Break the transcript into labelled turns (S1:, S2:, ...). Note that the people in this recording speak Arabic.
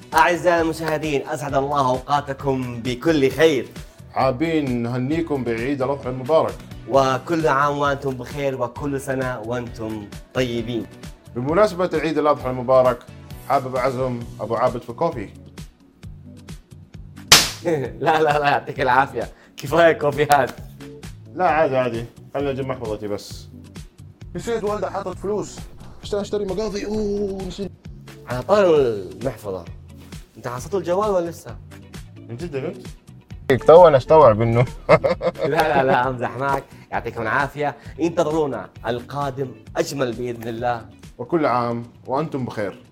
S1: أعزائي المشاهدين، أسعد الله أوقاتكم بكل خير،
S2: حابين نهنيكم بعيد الأضحى المبارك،
S1: وكل عام وأنتم بخير، وكل سنة وأنتم طيبين.
S2: بمناسبة عيد الأضحى المبارك حابب أعزم أبو عابد في كوفي.
S1: لا يعطيك العافية، كفاية كوفيات.
S2: لا عادي خليني أجيب محفظتي بس. نسيت والدة حاطط فلوس عشان أشتري مقاضي. نسيت.
S1: على طار المحفظة، أنت حصلت الجوال ولا لسه؟
S2: من جد قلت؟ تو أنا أستوعب إنه
S1: لا أمزح معك، يعطيكم العافية. انتظرونا القادم أجمل بإذن الله.
S2: وكل عام وأنتم بخير.